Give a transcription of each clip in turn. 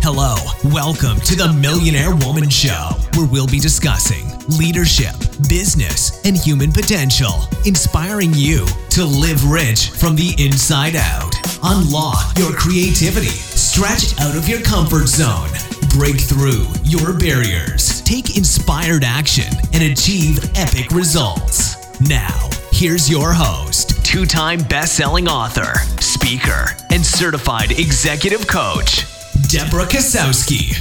Hello, welcome to the Millionaire Woman Show, where we'll be discussing leadership, business, and human potential, inspiring you to live rich from the inside out. Unlock your creativity, stretch out of your comfort zone, break through your barriers, take inspired action, and achieve epic results. Now, here's your host, two-time best-selling author, speaker, and certified executive coach, Deborah Kasowski.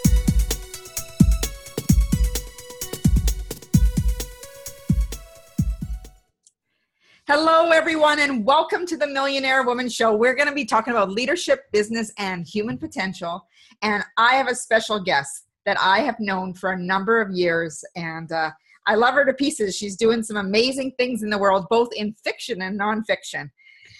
Hello, everyone, and welcome to the Millionaire Woman Show. We're going to be talking about leadership, business, and human potential. And I have a special guest that I have known for a number of years, and I love her to pieces. She's doing some amazing things in the world, both in fiction and nonfiction.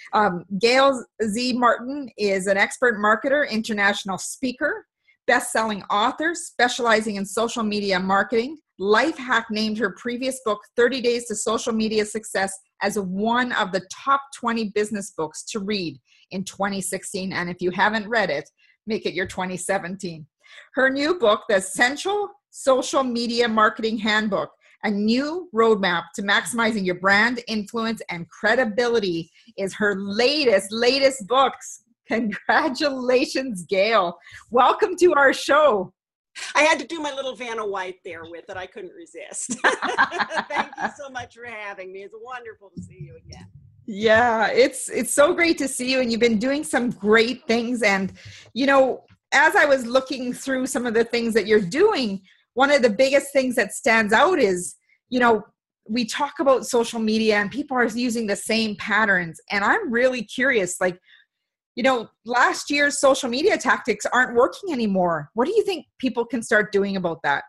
Gail Z. Martin is an expert marketer, international speaker, best-selling author, specializing in social media marketing. Lifehack named her previous book, 30 Days to Social Media Success, as one of the top 20 business books to read in 2016. And if you haven't read it, make it your 2017. Her new book, The Essential Social Media Marketing Handbook, a new roadmap to maximizing your brand influence and credibility, is her latest books. Congratulations, Gail. Welcome to our show. I had to do my little Vanna White there with it. I couldn't resist. Thank you so much for having me. It's wonderful to see you again. Yeah, it's so great to see you, and you've been doing some great things. And, you know, as I was looking through some of the things that you're doing, one of the biggest things that stands out is, you know, we talk about social media and people are using the same patterns. And I'm really curious, like, you know, last year's social media tactics aren't working anymore. What do you think people can start doing about that?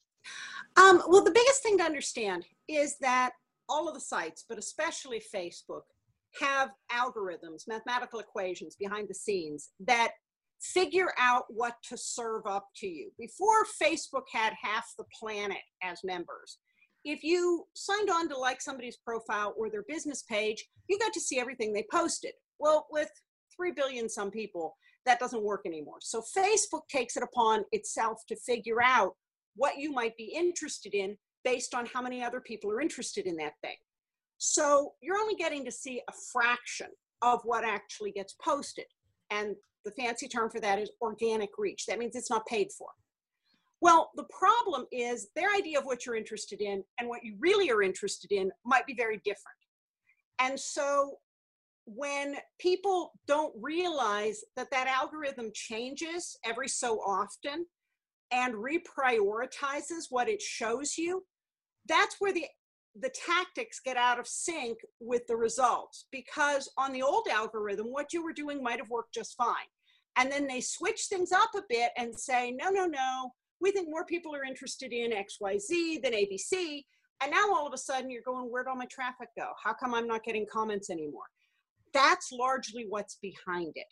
Well, the biggest thing to understand is that all of the sites, but especially Facebook, have algorithms, mathematical equations behind the scenes that figure out what to serve up to you. Before Facebook had half the planet as members, if you signed on to like somebody's profile or their business page, you got to see everything they posted. Well, with 3 billion some people, that doesn't work anymore. So Facebook takes it upon itself to figure out what you might be interested in based on how many other people are interested in that thing. So you're only getting to see a fraction of what actually gets posted. And the fancy term for that is organic reach. That means it's not paid for. Well, the problem is their idea of what you're interested in and what you really are interested in might be very different. And so when people don't realize that that algorithm changes every so often and reprioritizes what it shows you, that's where the tactics get out of sync with the results. Because on the old algorithm, what you were doing might have worked just fine. And then they switch things up a bit and say, no, we think more people are interested in XYZ than ABC. And now all of a sudden you're going, where'd all my traffic go? How come I'm not getting comments anymore? That's largely what's behind it.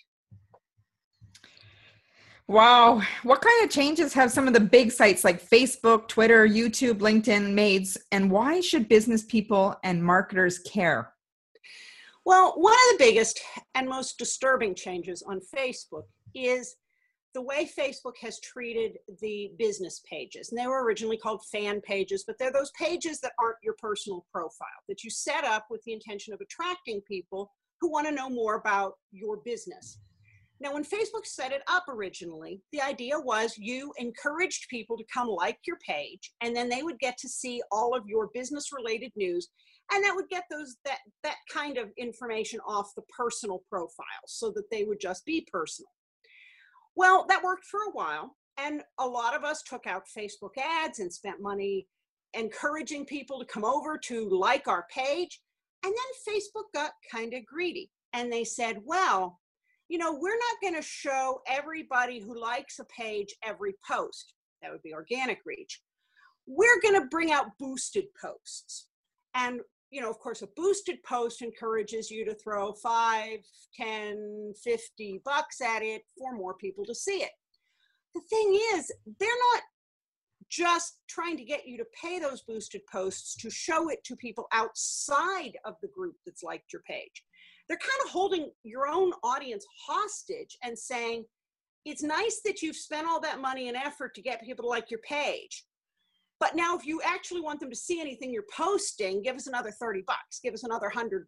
Wow. What kind of changes have some of the big sites like Facebook, Twitter, YouTube, LinkedIn made, and why should business people and marketers care? Well, one of the biggest and most disturbing changes on Facebook is the way Facebook has treated the business pages. And they were originally called fan pages, but they're those pages that aren't your personal profile, that you set up with the intention of attracting people who want to know more about your business. Now, when Facebook set it up originally, the idea was you encouraged people to come like your page, and then they would get to see all of your business-related news, and that would get that kind of information off the personal profile so that they would just be personal. Well, that worked for a while, and a lot of us took out Facebook ads and spent money encouraging people to come over to like our page. And then Facebook got kind of greedy, and they said, well, you know, we're not going to show everybody who likes a page every post. That would be organic reach. We're going to bring out boosted posts. And, you know, of course, a boosted post encourages you to throw 5, 10, 50 bucks at it for more people to see it. The thing is, they're not just trying to get you to pay those boosted posts to show it to people outside of the group that's liked your page. They're kind of holding your own audience hostage and saying, it's nice that you've spent all that money and effort to get people to like your page. But now if you actually want them to see anything you're posting, give us another $30, give us another $100.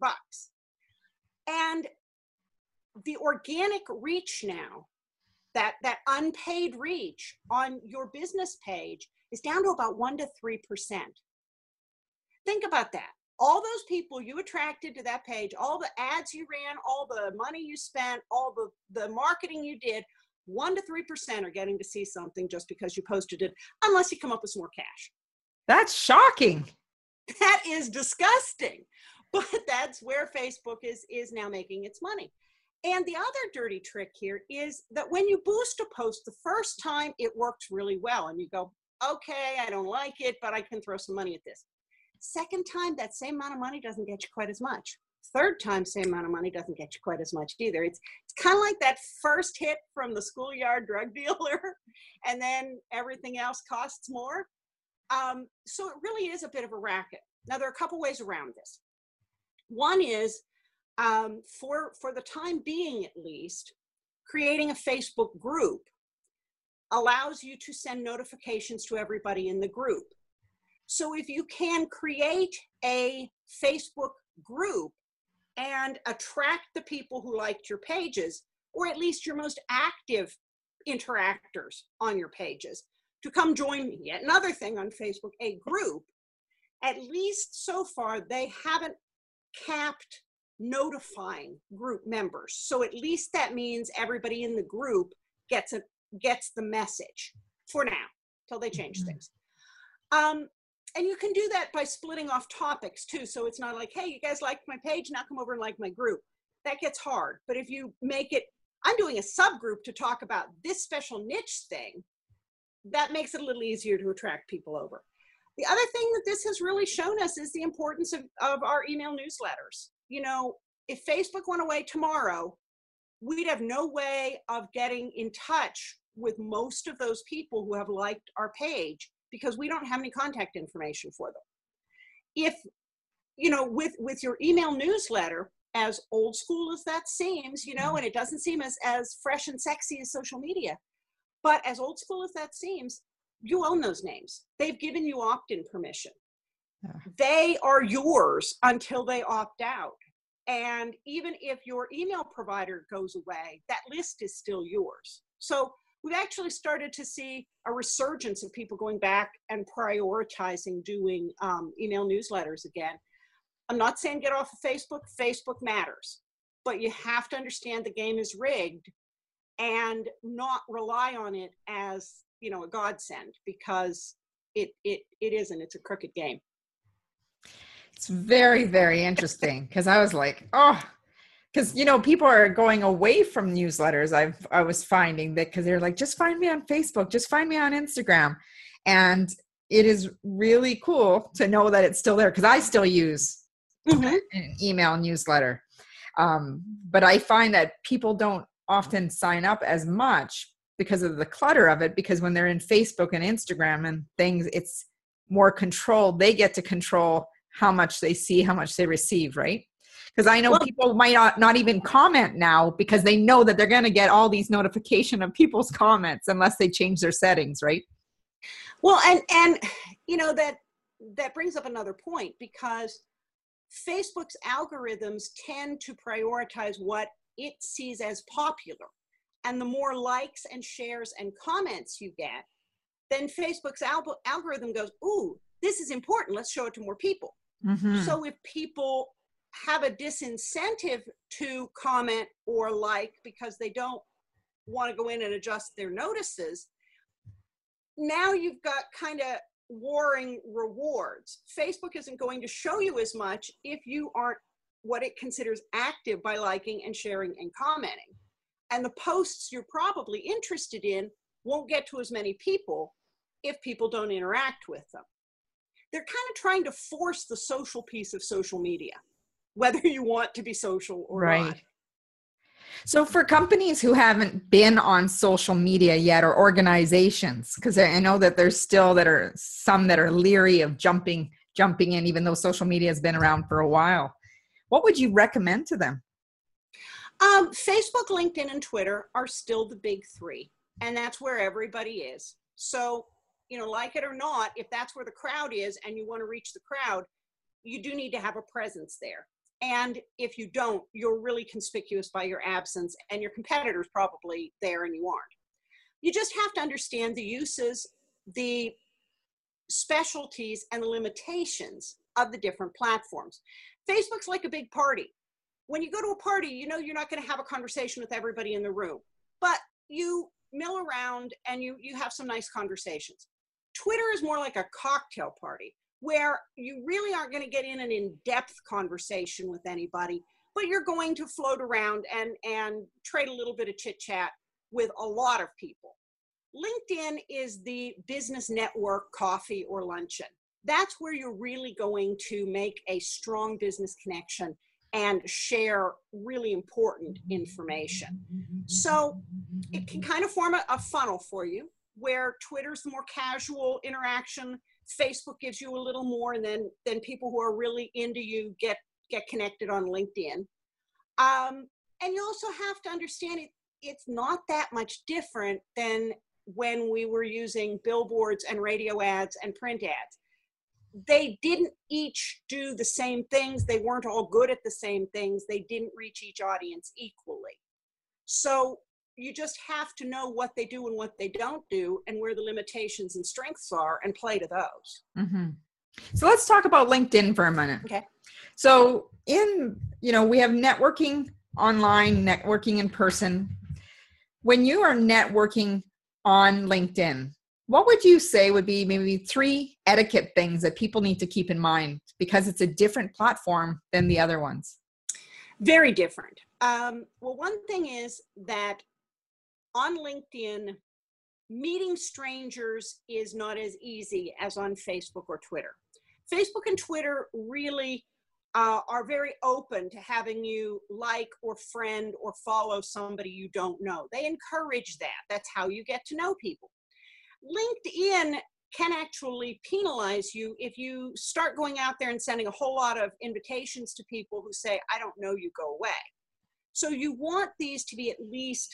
And the organic reach now, that unpaid reach on your business page is down to about 1 to 3%. Think about that. All those people you attracted to that page, all the ads you ran, all the money you spent, all the marketing you did, 1 to 3% are getting to see something just because you posted it, unless you come up with some more cash. That's shocking. That is disgusting. But that's where Facebook is now making its money. And the other dirty trick here is that when you boost a post the first time, it works really well. And you go, okay, I don't like it, but I can throw some money at this. Second time, that same amount of money doesn't get you quite as much. Third time, same amount of money doesn't get you quite as much either. It's kind of like that first hit from the schoolyard drug dealer, and then everything else costs more. So it really is a bit of a racket. Now, there are a couple ways around this. One is, for the time being at least, creating a Facebook group allows you to send notifications to everybody in the group. So if you can create a Facebook group and attract the people who liked your pages, or at least your most active interactors on your pages, to come join yet another thing on Facebook, a group, at least so far they haven't capped notifying group members. So at least that means everybody in the group gets the message for now, till they change things. And you can do that by splitting off topics too. So it's not like, hey, you guys liked my page, now come over and like my group. That gets hard. But if you make it, I'm doing a subgroup to talk about this special niche thing, that makes it a little easier to attract people over. The other thing that this has really shown us is the importance of our email newsletters. You know, if Facebook went away tomorrow, we'd have no way of getting in touch with most of those people who have liked our page, because we don't have any contact information for them. If, you know, with your email newsletter, as old school as that seems, you know, and it doesn't seem as fresh and sexy as social media, but as old school as that seems, you own those names. They've given you opt-in permission. Yeah. They are yours until they opt out. And even if your email provider goes away, that list is still yours. So we've actually started to see a resurgence of people going back and prioritizing doing email newsletters again. I'm not saying get off of Facebook. Facebook matters, but you have to understand the game is rigged and not rely on it as, you know, a godsend, because it isn't. It's a crooked game. It's very, very interesting, because I was like, oh, because, you know, people are going away from newsletters. I was finding that, because they're like, just find me on Facebook, just find me on Instagram. And it is really cool to know that it's still there, because I still use an email newsletter. But I find that people don't often sign up as much because of the clutter of it, because when they're in Facebook and Instagram and things, it's more controlled. They get to control how much they see, how much they receive, right? Because I know people might not even comment now, because they know that they're going to get all these notification of people's comments unless they change their settings, right? Well, and you know, that brings up another point, because Facebook's algorithms tend to prioritize what it sees as popular. And the more likes and shares and comments you get, then Facebook's algorithm goes, ooh, this is important. Let's show it to more people. Mm-hmm. So if people have a disincentive to comment or like, because they don't want to go in and adjust their notices, now you've got kind of warring rewards. Facebook isn't going to show you as much if you aren't what it considers active by liking and sharing and commenting. And the posts you're probably interested in won't get to as many people if people don't interact with them. They're kind of trying to force the social piece of social media, whether you want to be social or not. So for companies who haven't been on social media yet, or organizations, because I know that there's still some that are leery of jumping in, even though social media has been around for a while, what would you recommend to them? Facebook, LinkedIn, and Twitter are still the big three, and that's where everybody is. So, like it or not, if that's where the crowd is and you want to reach the crowd, you do need to have a presence there. And if you don't, you're really conspicuous by your absence, and your competitor's probably there and you aren't. You just have to understand the uses, the specialties, and the limitations of the different platforms. Facebook's like a big party. When you go to a party, you're not going to have a conversation with everybody in the room, but you mill around and you have some nice conversations. Twitter is more like a cocktail party where you really aren't going to get in an in-depth conversation with anybody, but you're going to float around and trade a little bit of chit-chat with a lot of people. LinkedIn is the business network coffee or luncheon. That's where you're really going to make a strong business connection and share really important information. So it can kind of form a funnel for you, where Twitter's the more casual interaction, Facebook gives you a little more, and then people who are really into you get connected on LinkedIn. And you also have to understand it's not that much different than when we were using billboards and radio ads and print ads. They didn't each do the same things. They weren't all good at the same things. They didn't reach each audience equally. So you just have to know what they do and what they don't do, and where the limitations and strengths are, and play to those. Mm-hmm. So let's talk about LinkedIn for a minute. Okay. So we have networking online, networking in person. When you are networking on LinkedIn, what would you say would be maybe 3 etiquette things that people need to keep in mind, because it's a different platform than the other ones? Very different. Well, one thing is that on LinkedIn, meeting strangers is not as easy as on Facebook or Twitter. Facebook and Twitter really are very open to having you like or friend or follow somebody you don't know. They encourage that. That's how you get to know people. LinkedIn can actually penalize you if you start going out there and sending a whole lot of invitations to people who say, I don't know you, go away. So you want these to be at least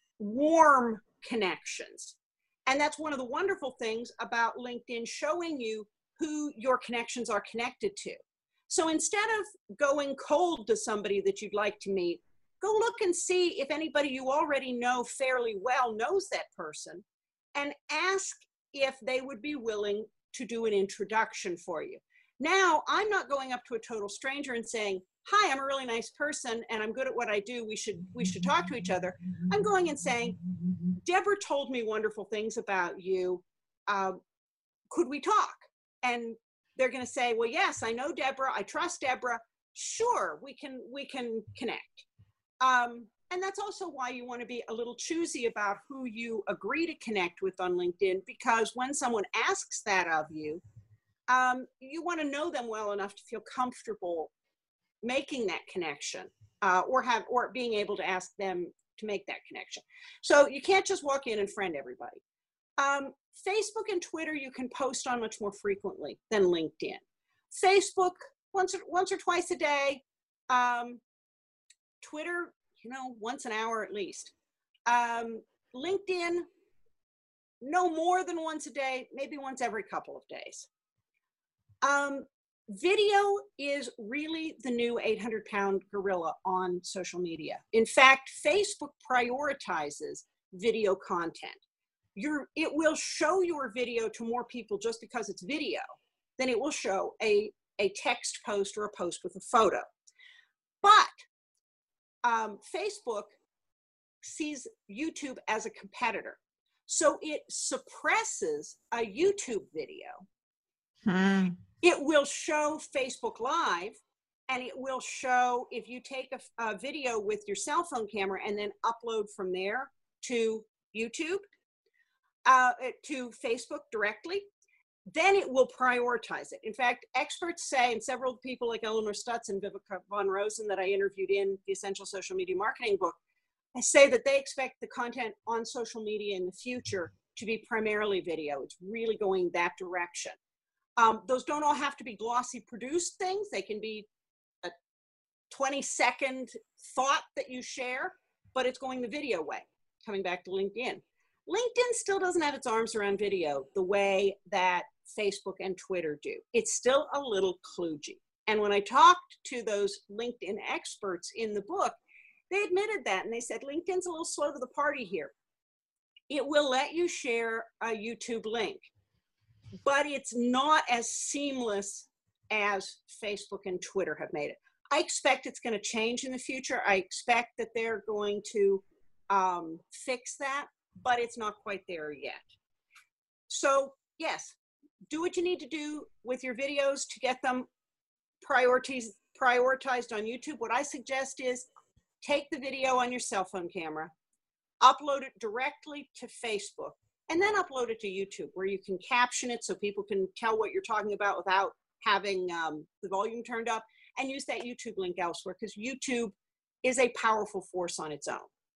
warm connections. And that's one of the wonderful things about LinkedIn, showing you who your connections are connected to. So instead of going cold to somebody that you'd like to meet, go look and see if anybody you already know fairly well knows that person, and ask if they would be willing to do an introduction for you. Now, I'm not going up to a total stranger and saying, hi, I'm a really nice person and I'm good at what I do. We should talk to each other. I'm going and saying, Deborah told me wonderful things about you. Could we talk? And they're going to say, well, yes, I know Deborah. I trust Deborah. Sure, we can connect. And that's also why you want to be a little choosy about who you agree to connect with on LinkedIn, because when someone asks that of you, you want to know them well enough to feel comfortable making that connection, or being able to ask them to make that connection. So you can't just walk in and friend everybody. Facebook and Twitter you can post on much more frequently than LinkedIn. Facebook once or twice a day. Twitter, once an hour at least. LinkedIn, no more than once a day, maybe once every couple of days. Video is really the new 800-pound gorilla on social media. In fact, Facebook prioritizes video content. It will show your video to more people just because it's video than it will show a text post or a post with a photo. But Facebook sees YouTube as a competitor. So it suppresses a YouTube video. It will show Facebook Live, and it will show, if you take a video with your cell phone camera and then upload from there to YouTube, to Facebook directly, then it will prioritize it. In fact, experts say, and several people like Eleanor Stutz and Viveka von Rosen that I interviewed in the Essential Social Media Marketing book, say that they expect the content on social media in the future to be primarily video. It's really going that direction. Those don't all have to be glossy produced things. They can be a 20-second thought that you share, but it's going the video way. Coming back to LinkedIn. LinkedIn still doesn't have its arms around video the way that Facebook and Twitter do. It's still a little kludgy. And when I talked to those LinkedIn experts in the book, they admitted that, and they said, LinkedIn's a little slow to the party here. It will let you share a YouTube link, but it's not as seamless as Facebook and Twitter have made it. I expect it's going to change in the future. I expect that they're going to fix that, but it's not quite there yet. So yes, do what you need to do with your videos to get them prioritized on YouTube. What I suggest is take the video on your cell phone camera, upload it directly to Facebook, and then upload it to YouTube, where you can caption it so people can tell what you're talking about without having the volume turned up, and use that YouTube link elsewhere, because YouTube is a powerful force on its own.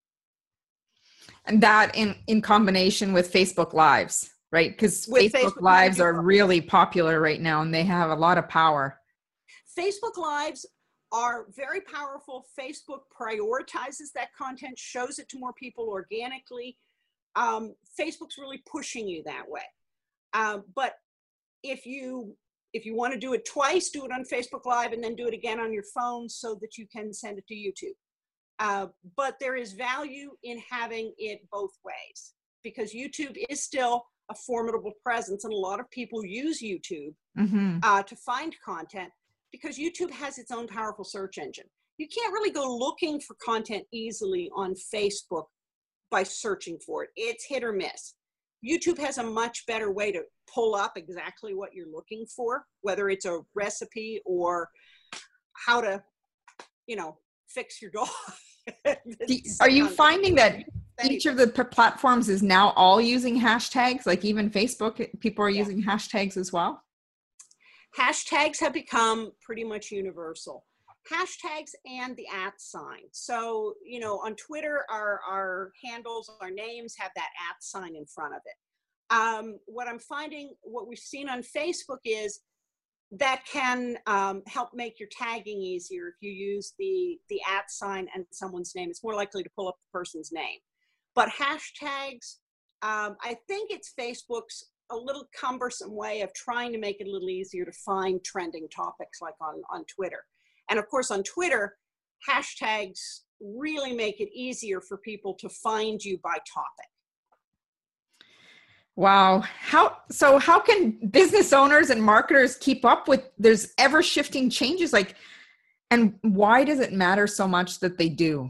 And that in combination with Facebook Lives, right? Because Facebook Lives are really popular right now, and they have a lot of power. Facebook Lives are very powerful. Facebook prioritizes that content, shows it to more people organically. Facebook's really pushing you that way. But if you want to do it twice, do it on Facebook Live and then do it again on your phone so that you can send it to YouTube. But there is value in having it both ways, because YouTube is still a formidable presence, and a lot of people use YouTube to find content, because YouTube has its own powerful search engine. You can't really go looking for content easily on Facebook by searching for it. It's hit or miss. YouTube has a much better way to pull up exactly what you're looking for, whether it's a recipe or how to, fix your dog. Are you finding that each of the platforms is now all using hashtags? Like even Facebook, people are using hashtags as well? Hashtags have become pretty much universal. Hashtags and the @ sign. So, on Twitter, our handles, our names have that @ sign in front of it. What I'm finding, what we've seen on Facebook is that can help make your tagging easier. If you use the @ sign and someone's name, it's more likely to pull up the person's name. But hashtags, I think it's Facebook's a little cumbersome way of trying to make it a little easier to find trending topics like on Twitter. And of course, on Twitter, hashtags really make it easier for people to find you by topic. Wow. How can business owners and marketers keep up with, there's ever shifting changes, and why does it matter so much that they do?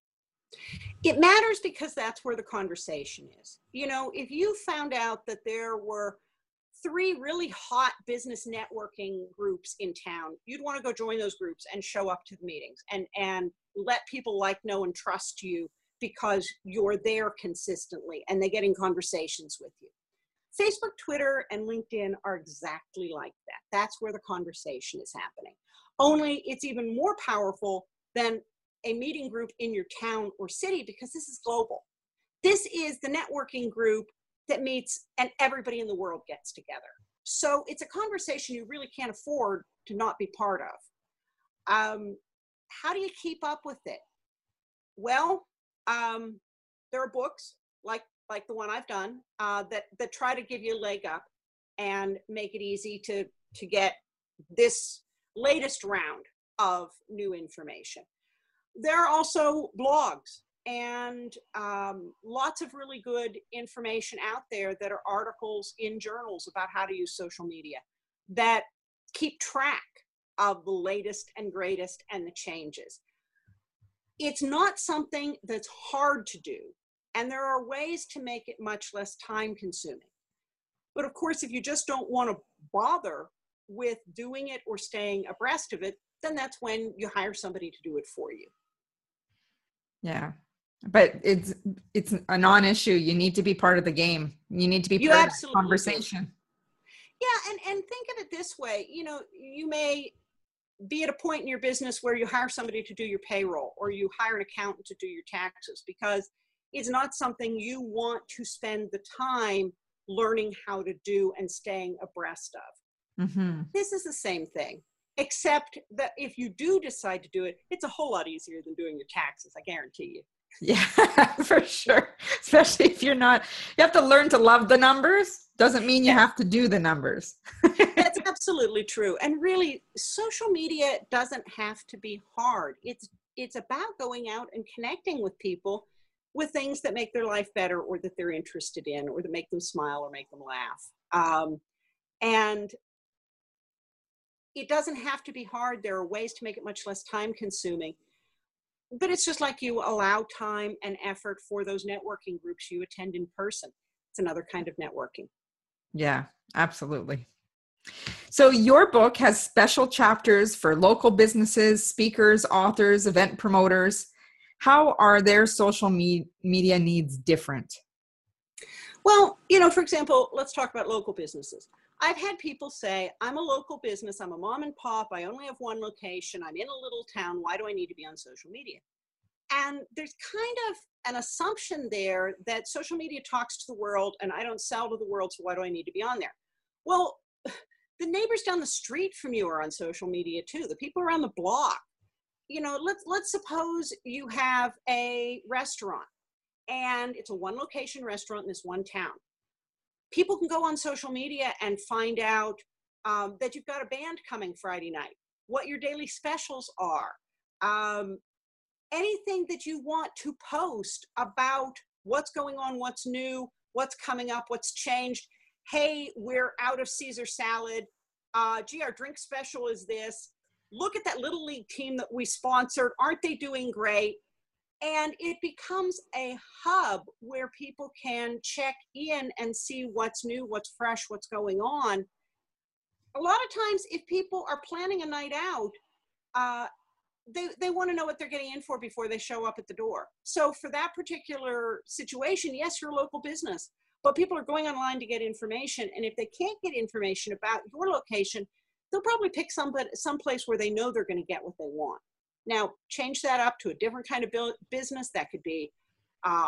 It matters because that's where the conversation is. If you found out that there were 3 really hot business networking groups in town, you'd want to go join those groups and show up to the meetings and let people know and trust you because you're there consistently and they get in conversations with you. Facebook, Twitter, and LinkedIn are exactly like that. That's where the conversation is happening. Only it's even more powerful than a meeting group in your town or city, because this is global. This is the networking group that meets and everybody in the world gets together. So it's a conversation you really can't afford to not be part of. How do you keep up with it? Well, there are books like the one I've done that try to give you a leg up and make it easy to get this latest round of new information. There are also blogs and lots of really good information out there that are articles in journals about how to use social media that keep track of the latest and greatest and the changes. It's not something that's hard to do, and there are ways to make it much less time consuming. But of course, if you just don't want to bother with doing it or staying abreast of it, then that's when you hire somebody to do it for you. Yeah. But it's a non-issue. You need to be part of the game. You need to be part of the conversation. Yeah, and think of it this way. You may be at a point in your business where you hire somebody to do your payroll, or you hire an accountant to do your taxes, because it's not something you want to spend the time learning how to do and staying abreast of. Mm-hmm. This is the same thing. except that if you do decide to do it, it's a whole lot easier than doing your taxes, I guarantee you. Yeah, for sure. Especially if you have to learn to love the numbers. Doesn't mean you have to do the numbers. That's absolutely true. And really, social media doesn't have to be hard. It's about going out and connecting with people with things that make their life better, or that they're interested in, or that make them smile or make them laugh. And it doesn't have to be hard. There are ways to make it much less time consuming. But it's just like you allow time and effort for those networking groups you attend in person. It's another kind of networking. Yeah, absolutely. So your book has special chapters for local businesses, speakers, authors, event promoters. How are their social media needs different? Well, for example, let's talk about local businesses. I've had people say, I'm a local business, I'm a mom and pop, I only have one location, I'm in a little town, why do I need to be on social media? And there's kind of an assumption there that social media talks to the world and I don't sell to the world, so why do I need to be on there? Well, the neighbors down the street from you are on social media too, the people around the block. Let's suppose you have a restaurant and it's a one location restaurant in this one town. People can go on social media and find out that you've got a band coming Friday night, what your daily specials are, anything that you want to post about what's going on, what's new, what's coming up, what's changed. Hey, we're out of Caesar salad. Gee, our drink special is this. Look at that Little League team that we sponsored. Aren't they doing great? And it becomes a hub where people can check in and see what's new, what's fresh, what's going on. A lot of times, if people are planning a night out, they want to know what they're getting in for before they show up at the door. So for that particular situation, yes, you're a local business, but people are going online to get information. And if they can't get information about your location, they'll probably pick some place where they know they're going to get what they want. Now, change that up to a different kind of business. That could be a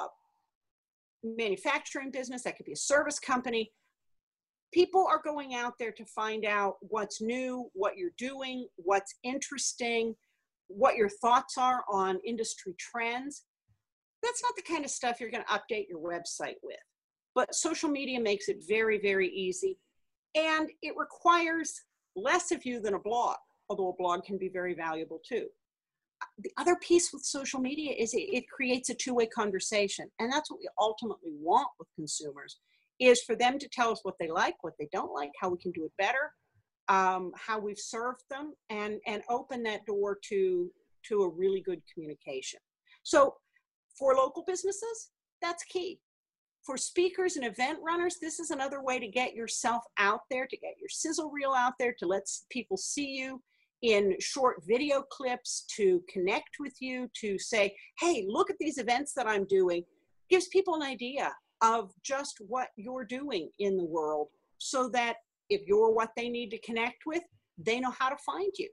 manufacturing business. That could be a service company. People are going out there to find out what's new, what you're doing, what's interesting, what your thoughts are on industry trends. That's not the kind of stuff you're going to update your website with. But social media makes it very, very easy. And it requires less of you than a blog, although a blog can be very valuable too. The other piece with social media is it creates a two-way conversation. And that's what we ultimately want with consumers, is for them to tell us what they like, what they don't like, how we can do it better, how we've served them, and open that door to a really good communication. So for local businesses, that's key. For speakers and event runners, this is another way to get yourself out there, to get your sizzle reel out there, to let people see you in short video clips, to connect with you, to say, hey, look at these events that I'm doing. Gives people an idea of just what you're doing in the world, so that if you're what they need to connect with, they know how to find you.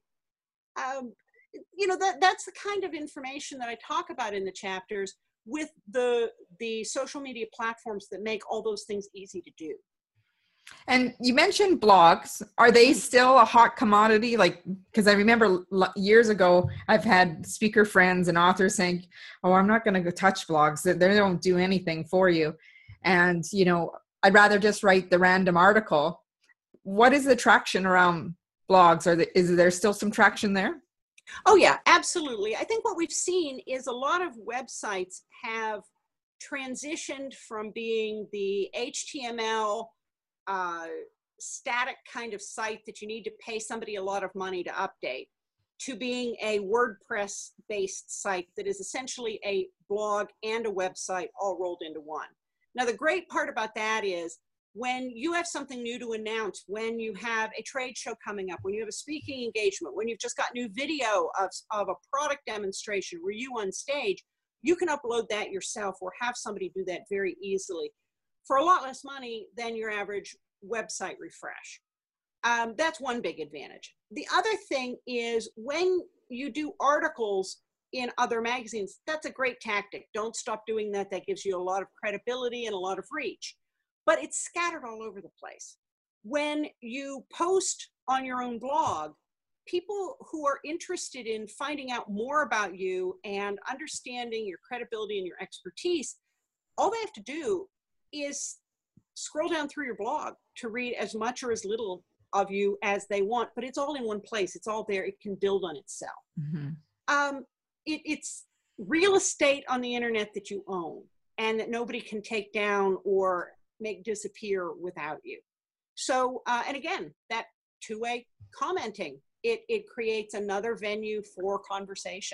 That's the kind of information that I talk about in the chapters, with the social media platforms that make all those things easy to do. And you mentioned blogs. Are they still a hot commodity? Because I remember years ago, I've had speaker friends and authors saying, oh, I'm not going to go touch blogs. They don't do anything for you. And, I'd rather just write the random article. What is the traction around blogs? Is there still some traction there? Oh, yeah, absolutely. I think what we've seen is a lot of websites have transitioned from being the HTML static kind of site that you need to pay somebody a lot of money to update, to being a WordPress-based site that is essentially a blog and a website all rolled into one. Now, the great part about that is when you have something new to announce, when you have a trade show coming up, when you have a speaking engagement, when you've just got new video of a product demonstration where you on stage, you can upload that yourself or have somebody do that very easily for a lot less money than your average website refresh. That's one big advantage. The other thing is when you do articles in other magazines, that's a great tactic. Don't stop doing that. That gives you a lot of credibility and a lot of reach. But it's scattered all over the place. When you post on your own blog, people who are interested in finding out more about you and understanding your credibility and your expertise, all they have to do is scroll down through your blog to read as much or as little of you as they want, but it's all in one place. It's all there. It can build on itself. Mm-hmm. It's real estate on the internet that you own and that nobody can take down or make disappear without you. So, and again, that two-way commenting, it creates another venue for conversation.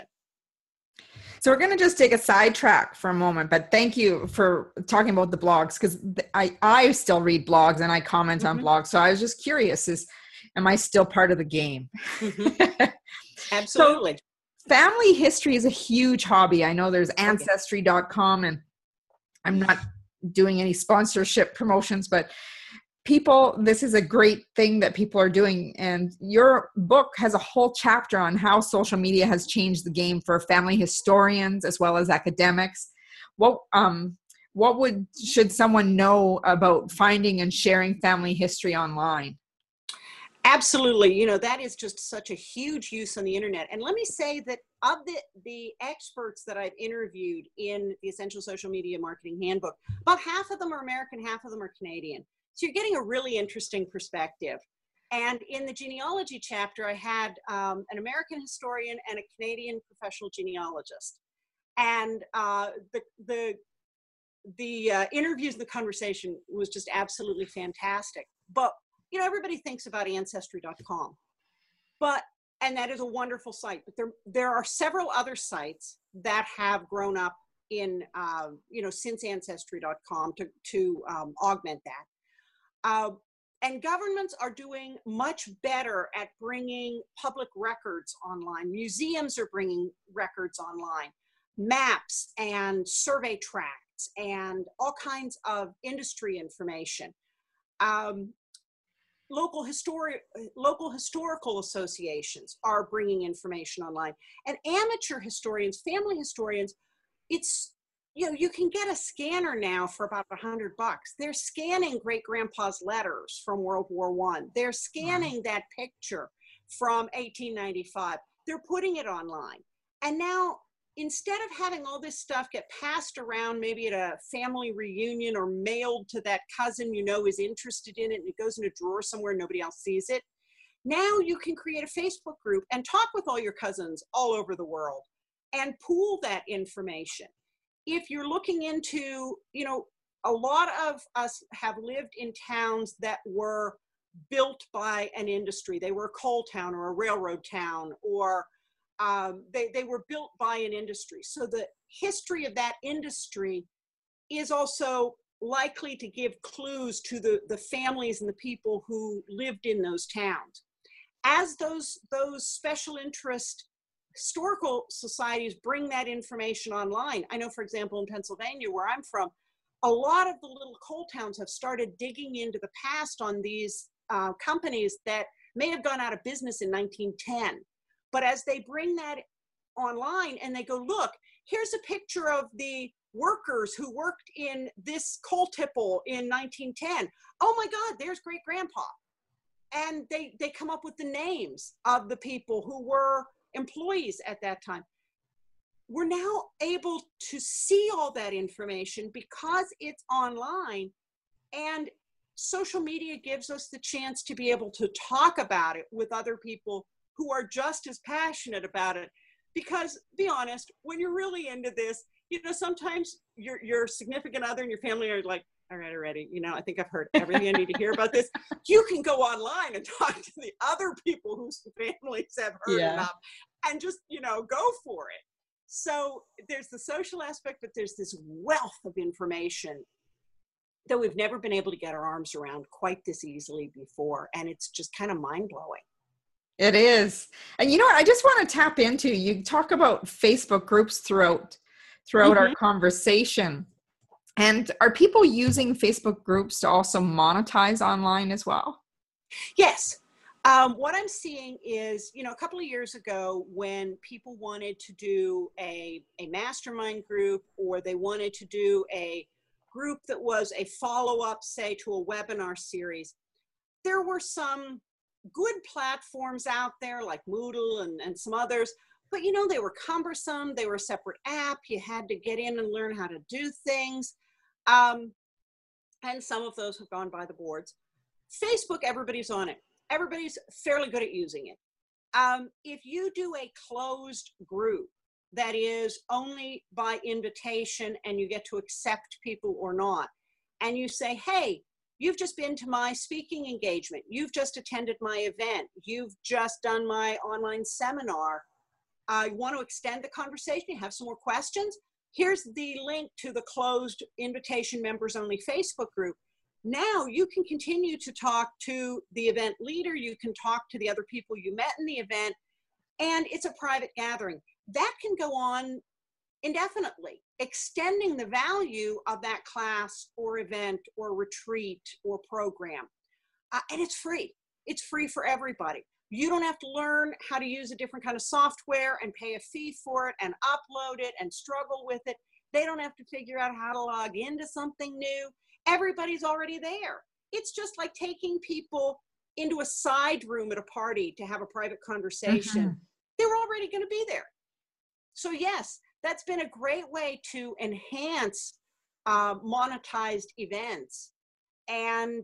So we're going to just take a sidetrack for a moment, but thank you for talking about the blogs, because I still read blogs and I comment on blogs. So I was just curious, am I still part of the game? Absolutely. So family history is a huge hobby. I know there's Ancestry.com, and I'm not doing any sponsorship promotions, but this is a great thing that people are doing. And your book has a whole chapter on how social media has changed the game for family historians as well as academics. What should someone know about finding and sharing family history online? Absolutely. That is just such a huge use on the internet. And let me say that of the experts that I've interviewed in the Essential Social Media Marketing Handbook, about half of them are American, half of them are Canadian. So you're getting a really interesting perspective. And in the genealogy chapter, I had an American historian and a Canadian professional genealogist. And the interviews and the conversation was just absolutely fantastic. But, everybody thinks about Ancestry.com. And that is a wonderful site. But there are several other sites that have grown up in, since Ancestry.com to augment that. And governments are doing much better at bringing public records online. Museums are bringing records online, maps and survey tracts and all kinds of industry information. Local historical associations are bringing information online. And amateur historians, family historians, you can get a scanner now for about $100. They're scanning great-grandpa's letters from World War I. They're scanning that picture from 1895. They're putting it online. And now, instead of having all this stuff get passed around, maybe at a family reunion or mailed to that cousin is interested in it, and it goes in a drawer somewhere and nobody else sees it, now you can create a Facebook group and talk with all your cousins all over the world and pool that information. If you're looking into, a lot of us have lived in towns that were built by an industry. They were a coal town or a railroad town, or they were built by an industry. So the history of that industry is also likely to give clues to the families and the people who lived in those towns. As those special interest historical societies bring that information online. I know, for example, in Pennsylvania, where I'm from, a lot of the little coal towns have started digging into the past on these companies that may have gone out of business in 1910. But as they bring that online and they go, look, here's a picture of the workers who worked in this coal tipple in 1910. Oh my God, there's great grandpa. And they come up with the names of the people who were employees at that time. We're now able to see all that information because it's online, and social media gives us the chance to be able to talk about it with other people who are just as passionate about it. Because, be honest, when you're really into this, sometimes your significant other and your family are like, all right, already, I think I've heard everything I need to hear about this. You can go online and talk to the other people whose families have heard enough and just, go for it. So there's the social aspect, but there's this wealth of information that we've never been able to get our arms around quite this easily before. And it's just kind of mind-blowing. It is. And you know what, I just want to tap into, you talk about Facebook groups throughout our conversation. And are people using Facebook groups to also monetize online as well? Yes. What I'm seeing is, a couple of years ago when people wanted to do a mastermind group, or they wanted to do a group that was a follow-up, say, to a webinar series, there were some good platforms out there like Moodle and some others, but you know, they were cumbersome. They were a separate app. You had to get in and learn how to do things. And some of those have gone by the boards. Facebook, everybody's on it. Everybody's fairly good at using it. If you do a closed group that is only by invitation and you get to accept people or not, and you say, hey, you've just been to my speaking engagement, you've just attended my event, you've just done my online seminar, you want to extend the conversation, you have some more questions, here's the link to the closed invitation members only Facebook group. Now you can continue to talk to the event leader, you can talk to the other people you met in the event, and it's a private gathering. That can go on indefinitely, extending the value of that class or event or retreat or program. And it's free. It's free for everybody. You don't have to learn how to use a different kind of software and pay a fee for it and upload it and struggle with it. They don't have to figure out how to log into something new. Everybody's already there. It's just like taking people into a side room at a party to have a private conversation. Mm-hmm. They're already going to be there. So yes, that's been a great way to enhance monetized events. And,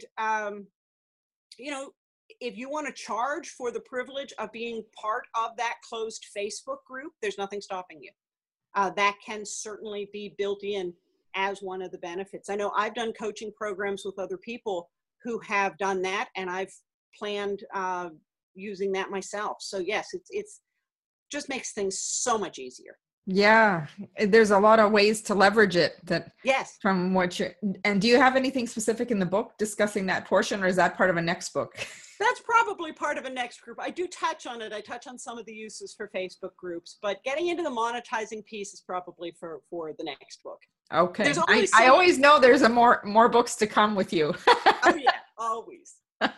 you know, if you want to charge for the privilege of being part of that closed Facebook group, there's nothing stopping you. That can certainly be built in as one of the benefits. I know I've done coaching programs with other people who have done that, and I've planned using that myself. So yes, it's just makes things so much easier. Yeah, there's a lot of ways to leverage it. That yes, from what you're. And do you have anything specific in the book discussing that portion, or is that part of a next book? That's probably part of a next group. I do touch on it. I touch on some of the uses for Facebook groups, but getting into the monetizing piece is probably for the next book. Okay. I always know there's a more books to come with you. Oh yeah, always.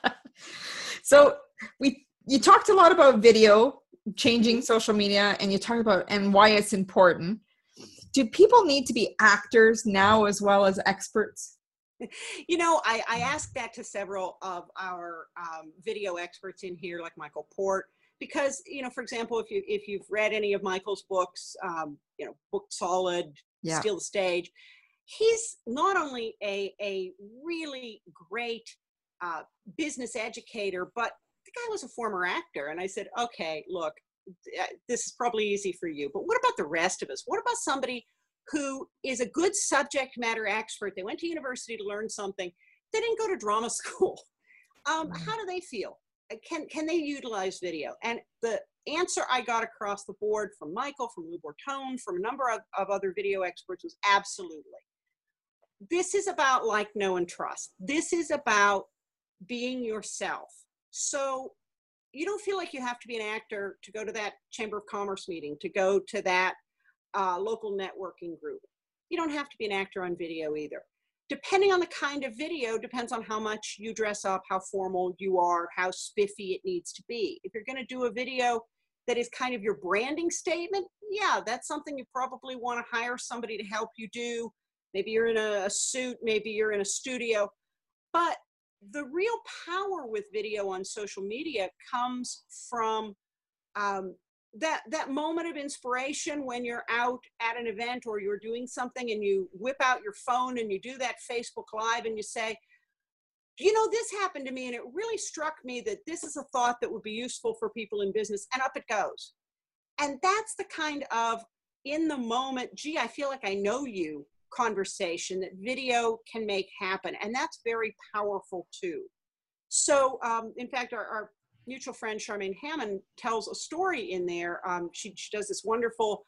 So you talked a lot about video, changing social media, and you talked about and why it's important. Do people need to be actors now as well as experts? You know, I asked that to several of our video experts in here, like Michael Port, because, you know, for example, if you've read any of Michael's books, you know, Book Solid, yeah. Steal the Stage, he's not only a really great business educator, but the guy was a former actor. And I said, okay, look, this is probably easy for you, but what about the rest of us? What about somebody who is a good subject matter expert? They went to university to learn something. They didn't go to drama school. How do they feel? Can they utilize video? And the answer I got across the board from Michael, from Lou Bortone, from a number of other video experts was absolutely. This is about like, know, and trust. This is about being yourself. So you don't feel like you have to be an actor to go to that Chamber of Commerce meeting, to go to that local networking group. You don't have to be an actor on video either. Depending on the kind of video, depends on how much you dress up, how formal you are, how spiffy it needs to be. If you're going to do a video that is kind of your branding statement, yeah, that's something you probably want to hire somebody to help you do. Maybe you're in a suit, maybe you're in a studio. But the real power with video on social media comes from that moment of inspiration when you're out at an event or you're doing something and you whip out your phone and you do that Facebook Live and you say, you know, this happened to me and it really struck me that this is a thought that would be useful for people in business, and up it goes. And that's the kind of in the moment, gee, I feel like I know you conversation that video can make happen. And that's very powerful too. So in fact, our mutual friend Charmaine Hammond tells a story in there. She does this wonderful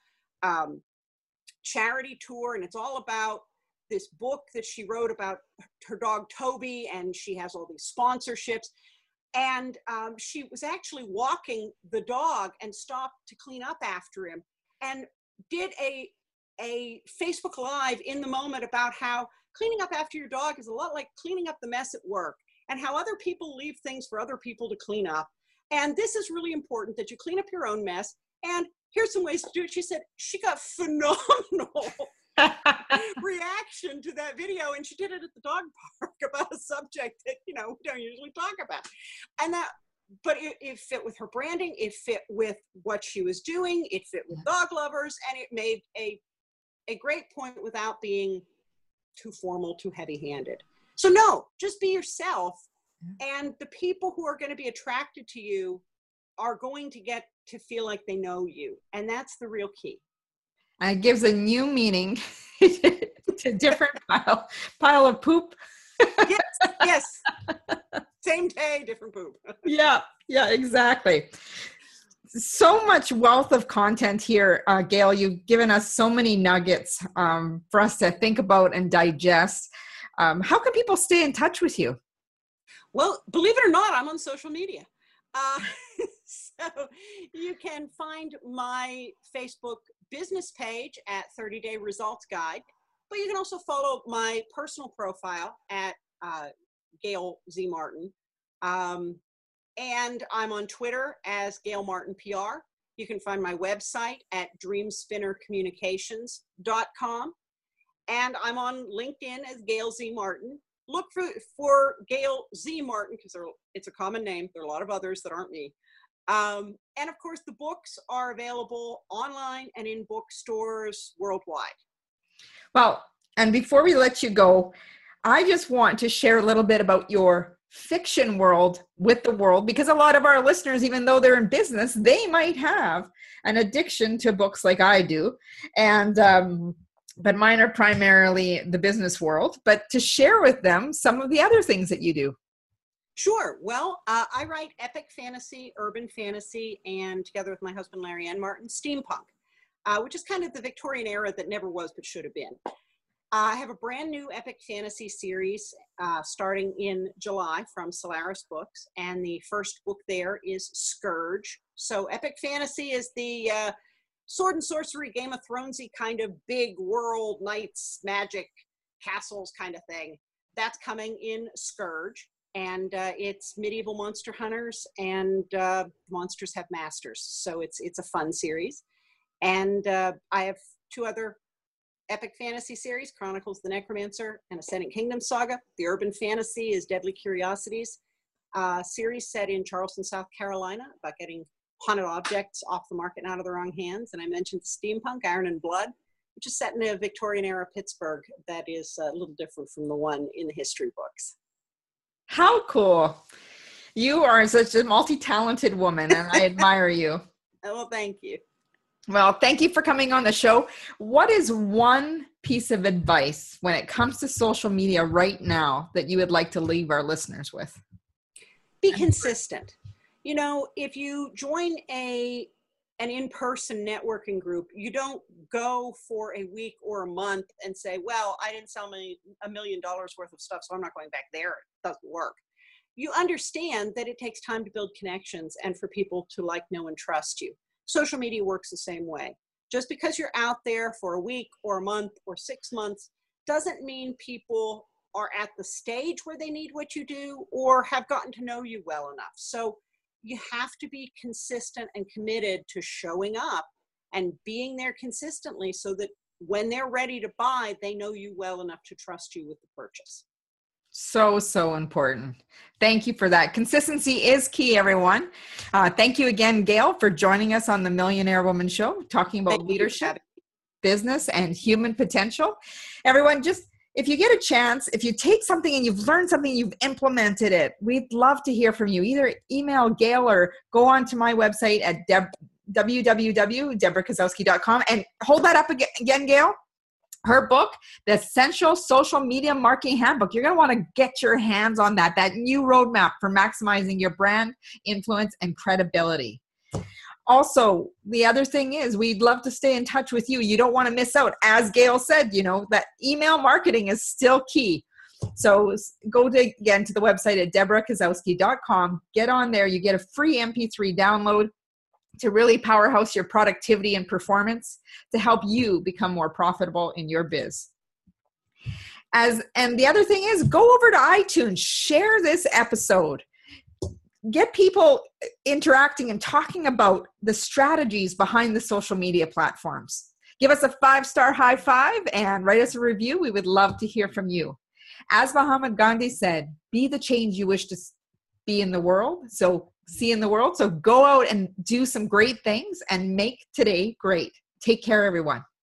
charity tour, and it's all about this book that she wrote about her dog Toby, and she has all these sponsorships. And she was actually walking the dog and stopped to clean up after him, and did a Facebook Live in the moment about how cleaning up after your dog is a lot like cleaning up the mess at work, and how other people leave things for other people to clean up. And this is really important that you clean up your own mess. And here's some ways to do it. She said she got phenomenal reaction to that video. And she did it at the dog park about a subject that, you know, we don't usually talk about. And that it fit with her branding. It fit with what she was doing. It fit with dog lovers, and it made a great point without being too formal, too heavy-handed. So no, just be yourself, and the people who are going to be attracted to you are going to get to feel like they know you, and that's the real key. And it gives a new meaning to different pile of poop. Yes. Same day, different poop. Yeah, exactly. So much wealth of content here, Gail. You've given us so many nuggets for us to think about and digest. How can people stay in touch with you? Well, believe it or not, I'm on social media. So you can find my Facebook business page at 30 Day Results Guide, but you can also follow my personal profile at Gail Z. Martin. And I'm on Twitter as Gail Martin PR. You can find my website at dreamspinnercommunications.com. And I'm on LinkedIn as Gail Z. Martin. Look for Gail Z. Martin because it's a common name. There are a lot of others that aren't me. And of course, the books are available online and in bookstores worldwide. Well, and before we let you go, I just want to share a little bit about your fiction world with the world, because a lot of our listeners, even though they're in business, they might have an addiction to books like I do. And, but mine are primarily the business world, but to share with them some of the other things that you do. Sure. Well, I write epic fantasy, urban fantasy, and together with my husband, Larry Ann Martin, steampunk, which is kind of the Victorian era that never was, but should have been. I have a brand new epic fantasy series starting in July from Solaris Books, and the first book there is Scourge. So epic fantasy is the sword and sorcery, Game of Thronesy kind of big world, knights, magic, castles kind of thing. That's coming in Scourge, and it's medieval monster hunters, and monsters have masters. So it's a fun series. And I have two other epic fantasy series, Chronicles the Necromancer and Ascendant Kingdom Saga. The urban fantasy is Deadly Curiosities, series set in Charleston, South Carolina, about getting haunted objects off the market and out of the wrong hands. And I mentioned steampunk, Iron and Blood, which is set in a Victorian era Pittsburgh that is a little different from the one in the history books. How cool. You are such a multi-talented woman, and I admire you. Well, thank you. Well, thank you for coming on the show. What is one piece of advice when it comes to social media right now that you would like to leave our listeners with? Be consistent. You know, if you join an in-person networking group, you don't go for a week or a month and say, well, I didn't sell me $1 million worth of stuff, so I'm not going back there. It doesn't work. You understand that it takes time to build connections and for people to like, know, and trust you. Social media works the same way. Just because you're out there for a week or a month or 6 months doesn't mean people are at the stage where they need what you do or have gotten to know you well enough. So you have to be consistent and committed to showing up and being there consistently so that when they're ready to buy, they know you well enough to trust you with the purchase. So important. Thank you for that. Consistency is key, everyone. Thank you again, Gail, for joining us on the Millionaire Woman Show, talking about leadership, business, and human potential. Everyone, just if you get a chance, if you take something and you've learned something, you've implemented it, we'd love to hear from you. Either email Gail or go on to my website at www.deborahkozowski.com and hold that up again, Gail. Her book, The Essential Social Media Marketing Handbook. You're going to want to get your hands on that new roadmap for maximizing your brand, influence, and credibility. Also, the other thing is we'd love to stay in touch with you. You don't want to miss out. As Gail said, you know, that email marketing is still key. So go again to the website at deborahkozowski.com. Get on there. You get a free MP3 download to really powerhouse your productivity and performance to help you become more profitable in your biz. And the other thing is go over to iTunes, share this episode, get people interacting and talking about the strategies behind the social media platforms. Give us a 5-star high five and write us a review. We would love to hear from you. As Mahatma Gandhi said, be the change you wish to be in the world. So see in the world. So go out and do some great things and make today great. Take care, everyone.